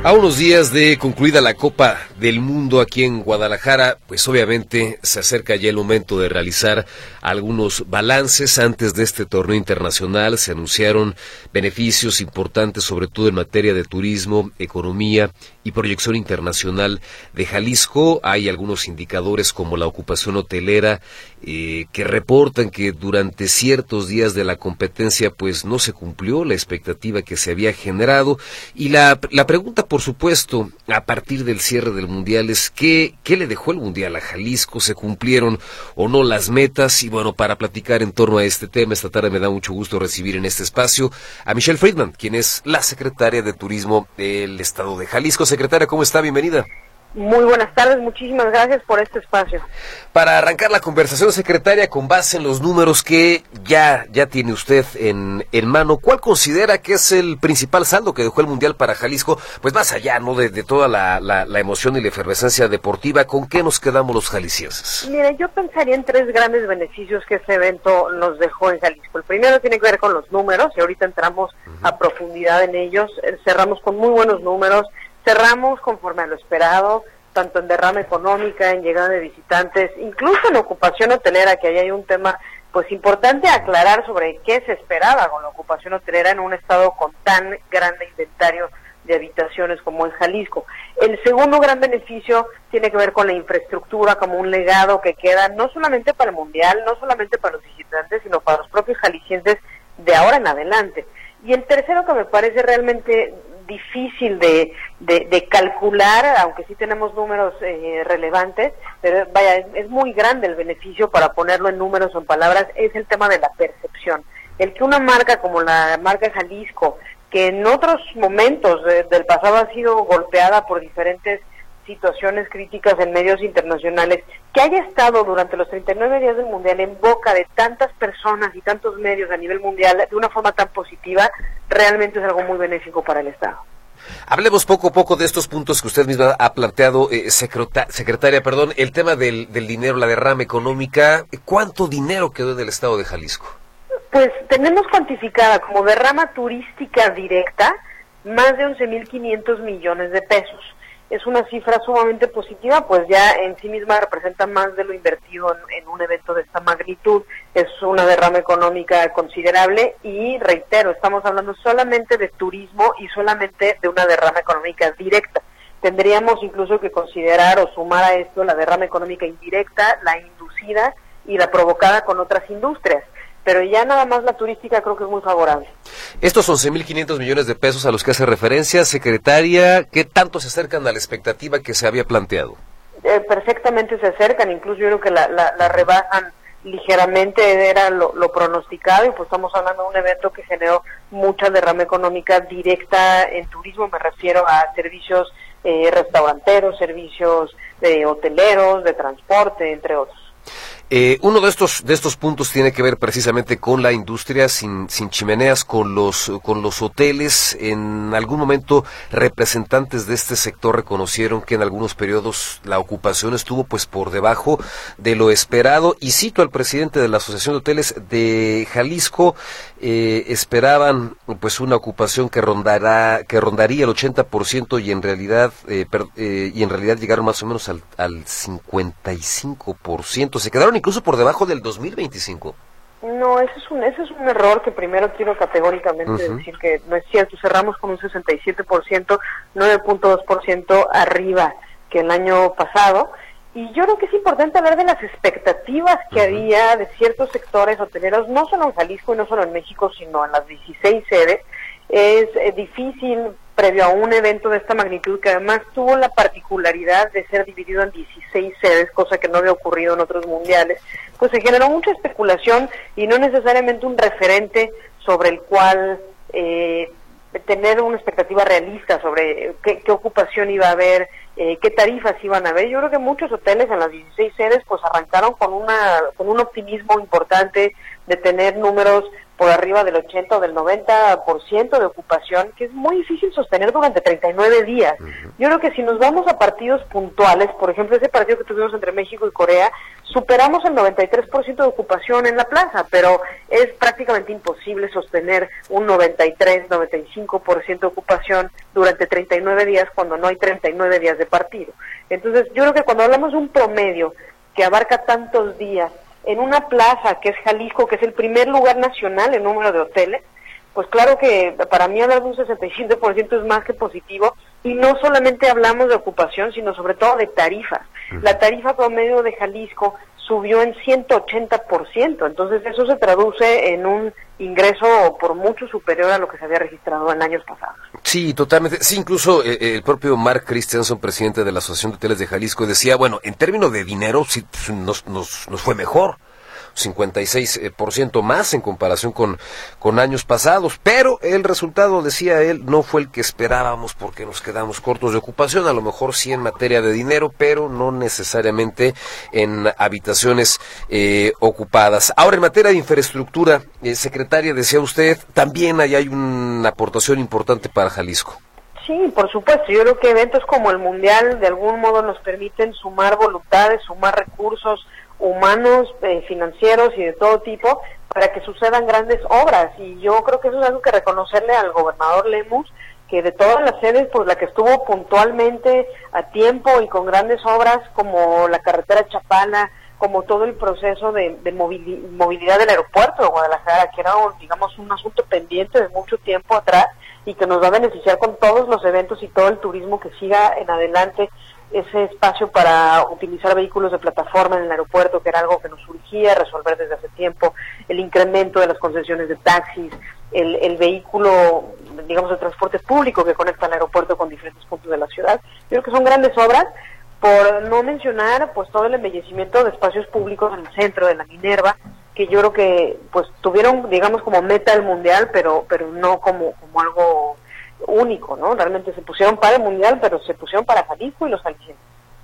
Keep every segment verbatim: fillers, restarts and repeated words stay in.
A unos días de concluida la Copa del Mundo aquí en Guadalajara, pues obviamente se acerca ya el momento de realizar algunos balances. Antes de este torneo internacional se anunciaron beneficios importantes, sobre todo en materia de turismo, economía y proyección internacional de Jalisco. Hay algunos indicadores como la ocupación hotelera eh, que reportan que durante ciertos días de la competencia pues no se cumplió la expectativa que se había generado. Y la, la pregunta, por supuesto, a partir del cierre del Mundial es ¿qué, qué le dejó el Mundial a Jalisco? ¿Se cumplieron o no las metas? Y bueno, para platicar en torno a este tema, esta tarde me da mucho gusto recibir en este espacio a Michelle Friedman, quien es la secretaria de Turismo del Estado de Jalisco. Secretaria, ¿cómo está? Bienvenida. Muy buenas tardes, muchísimas gracias por este espacio. Para arrancar la conversación, secretaria, con base en los números que ya ya tiene usted en, en mano, ¿cuál considera que es el principal saldo que dejó el Mundial para Jalisco? Pues más allá, ¿no?, de, de toda la, la, la emoción y la efervescencia deportiva, ¿con qué nos quedamos los jaliscienses? Mire, yo pensaría en tres grandes beneficios que este evento nos dejó en Jalisco. El primero tiene que ver con los números, y ahorita entramos uh-huh. a profundidad en ellos. Cerramos con muy buenos números. Cerramos conforme a lo esperado, tanto en derrama económica, en llegada de visitantes, incluso en ocupación hotelera, que ahí hay un tema pues importante a aclarar sobre qué se esperaba con la ocupación hotelera en un estado con tan grande inventario de habitaciones como en Jalisco. El segundo gran beneficio tiene que ver con la infraestructura como un legado que queda no solamente para el Mundial, no solamente para los visitantes, sino para los propios jaliscienses de ahora en adelante. Y el tercero, que me parece realmente difícil de, de, de calcular, aunque sí tenemos números eh, relevantes, pero vaya, es, es muy grande el beneficio para ponerlo en números o en palabras, es el tema de la percepción. El que una marca como la marca Jalisco, que en otros momentos de, del pasado ha sido golpeada por diferentes situaciones críticas en medios internacionales, que haya estado durante los treinta y nueve días del Mundial en boca de tantas personas y tantos medios a nivel mundial de una forma tan positiva, realmente es algo muy benéfico para el Estado. Hablemos poco a poco de estos puntos que usted misma ha planteado, eh, secreta- secretaria, perdón, el tema del, del dinero, la derrama económica. ¿Cuánto dinero quedó del Estado de Jalisco? Pues tenemos cuantificada como derrama turística directa más de once mil quinientos millones de pesos. Es una cifra sumamente positiva, pues ya en sí misma representa más de lo invertido en, en un evento de esta magnitud. Es una derrama económica considerable y, reitero, estamos hablando solamente de turismo y solamente de una derrama económica directa. Tendríamos incluso que considerar o sumar a esto la derrama económica indirecta, la inducida y la provocada con otras industrias. Pero ya nada más la turística creo que es muy favorable. Estos once mil quinientos millones de pesos a los que hace referencia, secretaria, ¿qué tanto se acercan a la expectativa que se había planteado? Eh, perfectamente se acercan, incluso yo creo que la, la, la rebajan ligeramente, era lo, lo pronosticado, y pues estamos hablando de un evento que generó mucha derrama económica directa en turismo, me refiero a servicios eh, restauranteros, servicios eh, hoteleros, de transporte, entre otros. Eh, uno de estos de estos puntos tiene que ver precisamente con la industria sin sin chimeneas, con los con los hoteles. En algún momento representantes de este sector reconocieron que en algunos periodos la ocupación estuvo pues por debajo de lo esperado, y cito al presidente de la Asociación de Hoteles de Jalisco, eh, esperaban pues una ocupación que rondará que rondaría el ochenta por ciento y en realidad eh, per, eh, y en realidad llegaron más o menos al al cincuenta y cinco por ciento. Se quedaron incluso por debajo del dos mil veinticinco. No, ese es un ese es un error que primero quiero categóricamente uh-huh. decir que no es cierto. Cerramos con un sesenta y siete por ciento, nueve punto dos por ciento arriba que el año pasado, y yo creo que es importante hablar de las expectativas que uh-huh. había de ciertos sectores hoteleros, no solo en Jalisco y no solo en México, sino en las dieciséis sedes. Es eh, difícil, previo a un evento de esta magnitud, que además tuvo la particularidad de ser dividido en dieciséis sedes, cosa que no había ocurrido en otros mundiales, pues se generó mucha especulación y no necesariamente un referente sobre el cual eh, tener una expectativa realista sobre qué, qué ocupación iba a haber, eh, qué tarifas iban a haber. Yo creo que muchos hoteles en las dieciséis sedes pues arrancaron con una con un optimismo importante de tener números por arriba del ochenta o del noventa por ciento de ocupación, que es muy difícil sostener durante treinta y nueve días. Uh-huh. Yo creo que si nos vamos a partidos puntuales, por ejemplo, ese partido que tuvimos entre México y Corea, superamos el noventa y tres por ciento de ocupación en la plaza, pero es prácticamente imposible sostener un noventa y tres, noventa y cinco por ciento de ocupación durante treinta y nueve días cuando no hay treinta y nueve días de partido. Entonces, yo creo que cuando hablamos de un promedio que abarca tantos días, en una plaza que es Jalisco, que es el primer lugar nacional en número de hoteles, pues claro que para mí hablar de un sesenta y siete por ciento es más que positivo, y no solamente hablamos de ocupación, sino sobre todo de tarifas. La tarifa promedio de Jalisco subió en ciento ochenta por ciento, entonces eso se traduce en un ingreso por mucho superior a lo que se había registrado en años pasados. Sí, totalmente. Sí, incluso eh, el propio Mark Christensen, presidente de la Asociación de Hoteles de Jalisco, decía, bueno, en términos de dinero sí nos, nos, nos fue mejor. cincuenta y seis por ciento más en comparación con, con años pasados, pero el resultado, decía él, no fue el que esperábamos porque nos quedamos cortos de ocupación, a lo mejor sí en materia de dinero, pero no necesariamente en habitaciones eh, ocupadas. Ahora, en materia de infraestructura, eh, secretaria, decía usted, también ahí hay una aportación importante para Jalisco. Sí, por supuesto. Yo creo que eventos como el Mundial de algún modo nos permiten sumar voluntades, sumar recursos humanos, eh, financieros y de todo tipo para que sucedan grandes obras, y yo creo que eso es algo que reconocerle al gobernador Lemus, que de todas las sedes, pues la que estuvo puntualmente a tiempo y con grandes obras como la carretera Chapala, como todo el proceso de, de movili- movilidad del aeropuerto de Guadalajara, que era, digamos, un asunto pendiente de mucho tiempo atrás y que nos va a beneficiar con todos los eventos y todo el turismo que siga en adelante, ese espacio para utilizar vehículos de plataforma en el aeropuerto, que era algo que nos urgía resolver desde hace tiempo, el incremento de las concesiones de taxis, el, el vehículo, digamos, de transporte público que conecta al aeropuerto con diferentes puntos de la ciudad. Yo creo que son grandes obras, por no mencionar pues todo el embellecimiento de espacios públicos en el centro de la Minerva, que yo creo que pues tuvieron, digamos, como meta el Mundial, pero pero no como, como algo único, ¿no? Realmente se pusieron para el Mundial, pero se pusieron para Jalisco y los jaliscienses.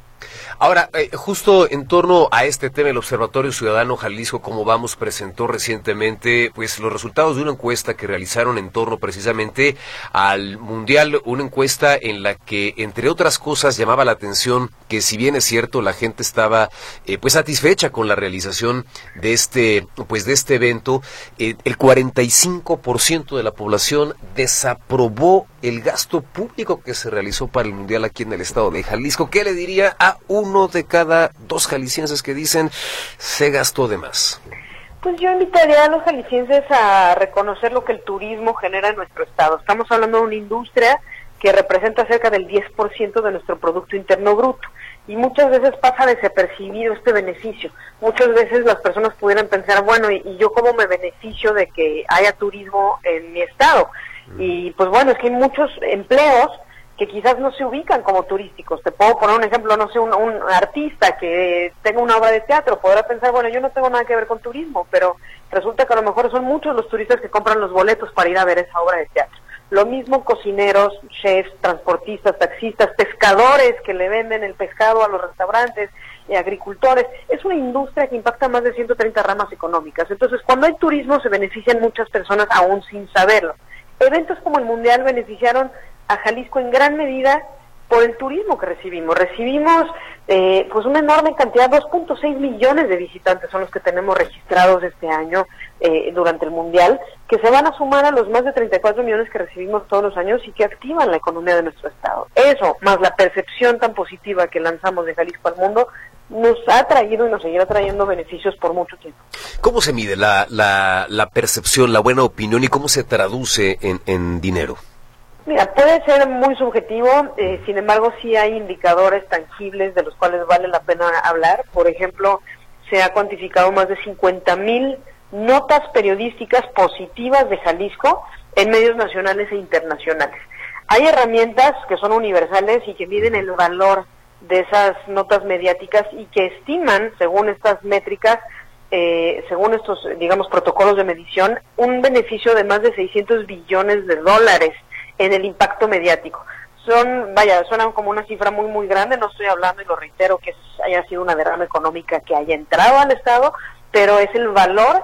Ahora, eh, justo en torno a este tema, el Observatorio Ciudadano Jalisco, como vamos, presentó recientemente pues los resultados de una encuesta que realizaron en torno precisamente al Mundial, una encuesta en la que, entre otras cosas, llamaba la atención que, si bien es cierto, la gente estaba eh, pues satisfecha con la realización de este pues de este evento, eh, el cuarenta y cinco por ciento de la población desaprobó el gasto público que se realizó para el Mundial aquí en el estado de Jalisco. ¿Qué le diría a uno de cada dos jaliscienses que dicen se gastó de más? Pues yo invitaría a los jaliscienses a reconocer lo que el turismo genera en nuestro estado. Estamos hablando de una industria que representa cerca del diez por ciento de nuestro Producto Interno Bruto, y muchas veces pasa desapercibido este beneficio. Muchas veces las personas pudieran pensar, bueno, ¿y, y yo cómo me beneficio de que haya turismo en mi estado? Mm. Y pues bueno, es que hay muchos empleos que quizás no se ubican como turísticos. Te puedo poner un ejemplo, no sé, un, un artista que tenga una obra de teatro, podrá pensar, bueno, yo no tengo nada que ver con turismo, pero resulta que a lo mejor son muchos los turistas que compran los boletos para ir a ver esa obra de teatro. Lo mismo cocineros, chefs, transportistas, taxistas, pescadores que le venden el pescado a los restaurantes, eh, agricultores. Es una industria que impacta más de ciento treinta ramas económicas. Entonces, cuando hay turismo se benefician muchas personas aún sin saberlo. Eventos como el Mundial beneficiaron a Jalisco en gran medida por el turismo que recibimos. Recibimos eh, pues una enorme cantidad, dos punto seis millones de visitantes son los que tenemos registrados este año eh, durante el Mundial, que se van a sumar a los más de treinta y cuatro millones que recibimos todos los años y que activan la economía de nuestro estado. Eso, más la percepción tan positiva que lanzamos de Jalisco al mundo, nos ha traído y nos seguirá trayendo beneficios por mucho tiempo. ¿Cómo se mide la, la, la percepción, la buena opinión, y cómo se traduce en, en dinero? Mira, puede ser muy subjetivo, eh, sin embargo sí hay indicadores tangibles de los cuales vale la pena hablar. Por ejemplo, se ha cuantificado más de cincuenta mil notas periodísticas positivas de Jalisco en medios nacionales e internacionales. Hay herramientas que son universales y que miden el valor de esas notas mediáticas y que estiman, según estas métricas, eh, según estos, digamos, protocolos de medición, un beneficio de más de seiscientos billones de dólares en el impacto mediático. Son, vaya, suenan como una cifra muy, muy grande. No estoy hablando, y lo reitero, que haya sido una derrama económica que haya entrado al Estado, pero es el valor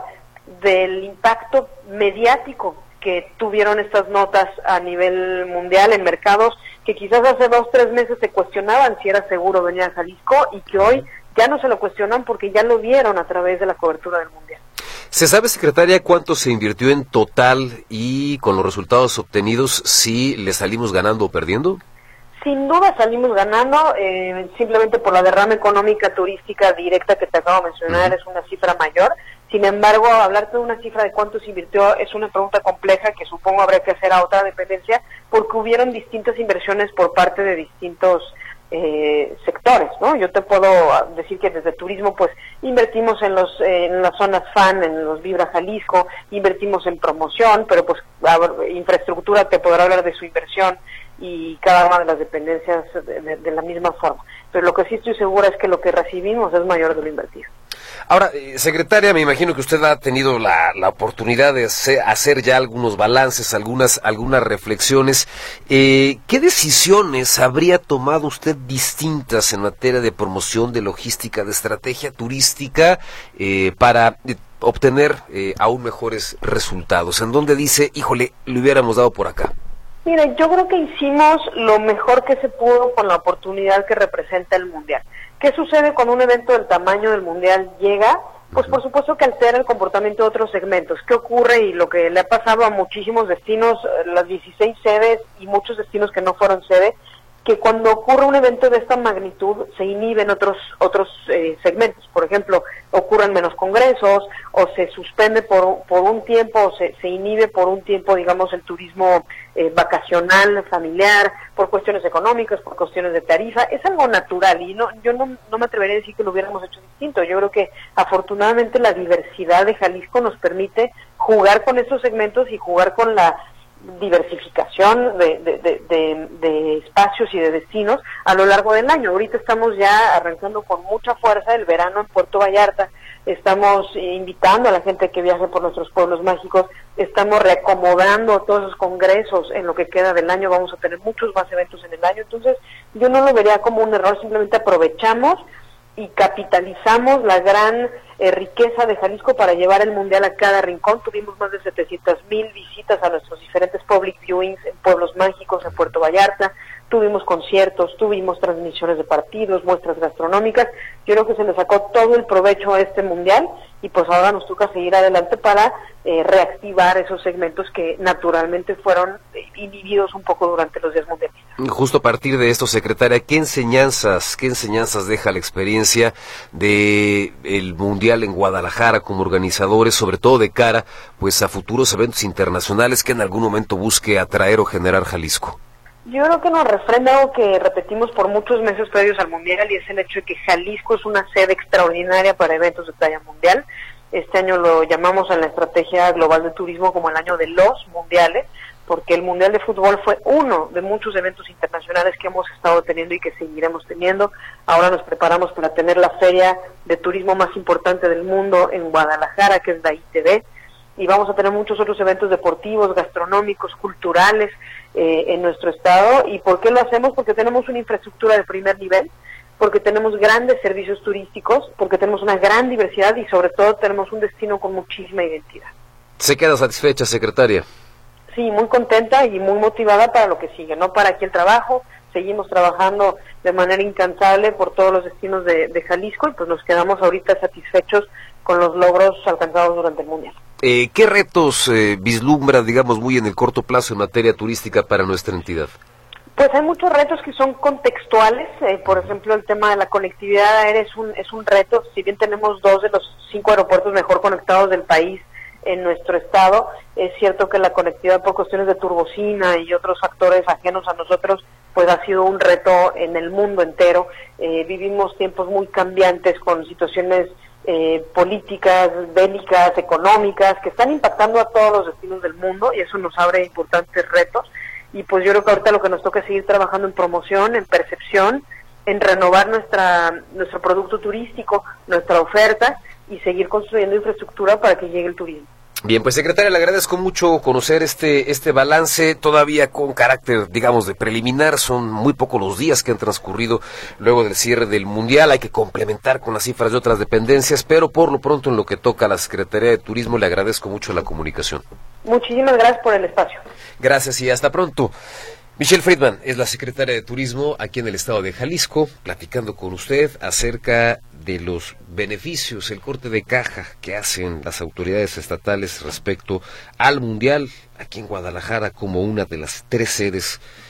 del impacto mediático que tuvieron estas notas a nivel mundial en mercados que quizás hace dos, tres meses se cuestionaban si era seguro venir a Jalisco y que hoy ya no se lo cuestionan porque ya lo vieron a través de la cobertura del Mundial. ¿Se sabe, secretaria, cuánto se invirtió en total y con los resultados obtenidos, si le salimos ganando o perdiendo? Sin duda salimos ganando, eh, simplemente por la derrama económica turística directa que te acabo de mencionar, uh-huh. es una cifra mayor. Sin embargo, hablarte de una cifra de cuánto se invirtió es una pregunta compleja que supongo habría que hacer a otra dependencia, porque hubieron distintas inversiones por parte de distintos eh, sectores, ¿no? Yo te puedo decir que desde turismo, pues, invertimos en los eh, en las zonas fan, en los Vibra Jalisco, invertimos en promoción, pero pues infraestructura te podrá hablar de su inversión y cada una de las dependencias de, de, de la misma forma. Pero lo que sí estoy segura es que lo que recibimos es mayor de lo invertido. Ahora, eh, secretaria, me imagino que usted ha tenido la, la oportunidad de hacer, hacer ya algunos balances, algunas algunas reflexiones. Eh, ¿Qué decisiones habría tomado usted distintas en materia de promoción, de logística, de estrategia turística eh, para eh, obtener eh, aún mejores resultados? ¿En dónde dice, híjole, le hubiéramos dado por acá? Mira, yo creo que hicimos lo mejor que se pudo con la oportunidad que representa el Mundial. ¿Qué sucede cuando un evento del tamaño del Mundial llega? Pues por supuesto que altera el comportamiento de otros segmentos. ¿Qué ocurre? Y lo que le ha pasado a muchísimos destinos, las dieciséis sedes y muchos destinos que no fueron sede, que cuando ocurre un evento de esta magnitud se inhiben otros otros eh, segmentos. Por ejemplo, ocurren menos congresos o se suspende por, por un tiempo o se, se inhibe por un tiempo, digamos, el turismo eh, vacacional, familiar, por cuestiones económicas, por cuestiones de tarifa. Es algo natural y no yo no, no me atrevería a decir que lo hubiéramos hecho distinto. Yo creo que afortunadamente la diversidad de Jalisco nos permite jugar con estos segmentos y jugar con la diversificación de, de, de, de, de espacios y de destinos a lo largo del año. Ahorita estamos ya arrancando con mucha fuerza el verano en Puerto Vallarta, estamos invitando a la gente que viaje por nuestros pueblos mágicos, estamos reacomodando todos los congresos en lo que queda del año, vamos a tener muchos más eventos en el año, entonces yo no lo vería como un error, simplemente aprovechamos y capitalizamos la gran eh, riqueza de Jalisco para llevar el Mundial a cada rincón. Tuvimos más de setecientas mil visitas a nuestros diferentes public viewings en pueblos mágicos, en Puerto Vallarta, tuvimos conciertos, tuvimos transmisiones de partidos, muestras gastronómicas. Yo creo que se le sacó todo el provecho a este Mundial y pues ahora nos toca seguir adelante para eh, reactivar esos segmentos que naturalmente fueron eh, inhibidos un poco durante los días mundialistas. Justo a partir de esto, secretaria, ¿qué enseñanzas, qué enseñanzas deja la experiencia de el Mundial en Guadalajara como organizadores, sobre todo de cara pues a futuros eventos internacionales que en algún momento busque atraer o generar Jalisco? Yo creo que nos refrenda algo que repetimos por muchos meses previos al Mundial y es el hecho de que Jalisco es una sede extraordinaria para eventos de talla mundial. Este año lo llamamos en la Estrategia Global de Turismo como el año de los mundiales, porque el Mundial de Fútbol fue uno de muchos eventos internacionales que hemos estado teniendo y que seguiremos teniendo. Ahora nos preparamos para tener la feria de turismo más importante del mundo en Guadalajara, que es la I T B, y vamos a tener muchos otros eventos deportivos, gastronómicos, culturales eh, en nuestro estado. ¿Y por qué lo hacemos? Porque tenemos una infraestructura de primer nivel, porque tenemos grandes servicios turísticos, porque tenemos una gran diversidad y sobre todo tenemos un destino con muchísima identidad. ¿Se queda satisfecha, secretaria? Sí, muy contenta y muy motivada para lo que sigue, no para aquí el trabajo. Seguimos trabajando de manera incansable por todos los destinos de, de Jalisco y pues nos quedamos ahorita satisfechos con los logros alcanzados durante el Mundial. Eh, ¿Qué retos eh, vislumbra, digamos, muy en el corto plazo en materia turística para nuestra entidad? Pues hay muchos retos que son contextuales, eh, por ejemplo el tema de la conectividad aérea es un, es un reto, si bien tenemos dos de los cinco aeropuertos mejor conectados del país en nuestro estado, es cierto que la conectividad por cuestiones de turbocina y otros factores ajenos a nosotros, pues ha sido un reto en el mundo entero. Eh, vivimos tiempos muy cambiantes con situaciones eh, políticas, bélicas, económicas, que están impactando a todos los destinos del mundo y eso nos abre importantes retos. Y pues yo creo que ahorita lo que nos toca es seguir trabajando en promoción, en percepción, en renovar nuestra nuestro producto turístico, nuestra oferta y seguir construyendo infraestructura para que llegue el turismo. Bien, pues secretaria, le agradezco mucho conocer este este balance, todavía con carácter, digamos, de preliminar. Son muy pocos los días que han transcurrido luego del cierre del Mundial. Hay que complementar con las cifras de otras dependencias, pero por lo pronto en lo que toca a la Secretaría de Turismo le agradezco mucho la comunicación. Muchísimas gracias por el espacio. Gracias y hasta pronto. Michelle Friedman es la secretaria de Turismo aquí en el estado de Jalisco, platicando con usted acerca de los beneficios, el corte de caja que hacen las autoridades estatales respecto al Mundial aquí en Guadalajara como una de las tres sedes